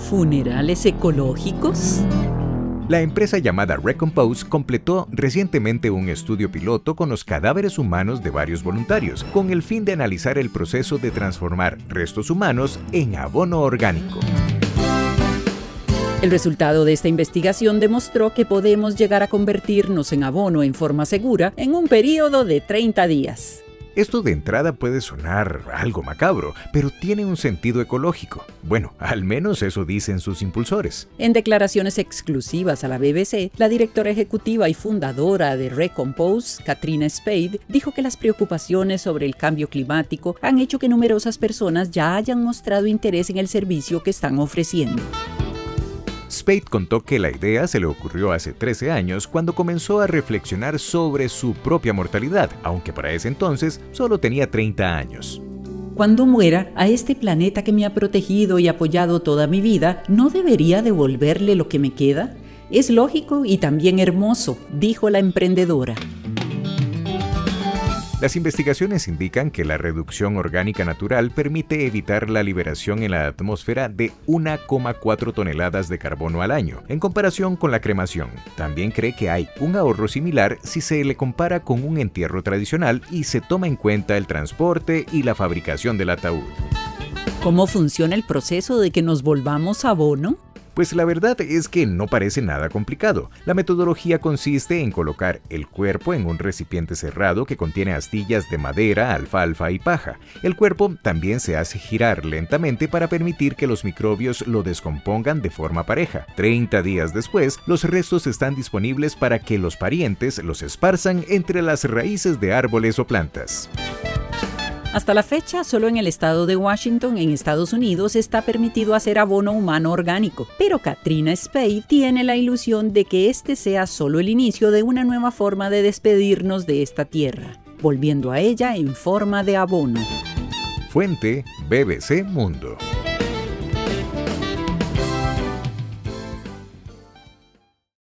¿Funerales ecológicos? La empresa llamada Recompose completó recientemente un estudio piloto con los cadáveres humanos de varios voluntarios, con el fin de analizar el proceso de transformar restos humanos en abono orgánico. El resultado de esta investigación demostró que podemos llegar a convertirnos en abono en forma segura en un periodo de 30 días. Esto de entrada puede sonar algo macabro, pero tiene un sentido ecológico. Bueno, al menos eso dicen sus impulsores. En declaraciones exclusivas a la BBC, la directora ejecutiva y fundadora de Recompose, Katrina Spade, dijo que las preocupaciones sobre el cambio climático han hecho que numerosas personas ya hayan mostrado interés en el servicio que están ofreciendo. Spade contó que la idea se le ocurrió hace 13 años cuando comenzó a reflexionar sobre su propia mortalidad, aunque para ese entonces solo tenía 30 años. Cuando muera, a este planeta que me ha protegido y apoyado toda mi vida, ¿no debería devolverle lo que me queda? Es lógico y también hermoso, dijo la emprendedora. Las investigaciones indican que la reducción orgánica natural permite evitar la liberación en la atmósfera de 1,4 toneladas de carbono al año, en comparación con la cremación. También cree que hay un ahorro similar si se le compara con un entierro tradicional y se toma en cuenta el transporte y la fabricación del ataúd. ¿Cómo funciona el proceso de que nos volvamos abono? Pues la verdad es que no parece nada complicado. La metodología consiste en colocar el cuerpo en un recipiente cerrado que contiene astillas de madera, alfalfa y paja. El cuerpo también se hace girar lentamente para permitir que los microbios lo descompongan de forma pareja. 30 días después, los restos están disponibles para que los parientes los esparzan entre las raíces de árboles o plantas. Hasta la fecha, solo en el estado de Washington, en Estados Unidos, está permitido hacer abono humano orgánico. Pero Katrina Spade tiene la ilusión de que este sea solo el inicio de una nueva forma de despedirnos de esta tierra, volviendo a ella en forma de abono. Fuente: BBC Mundo.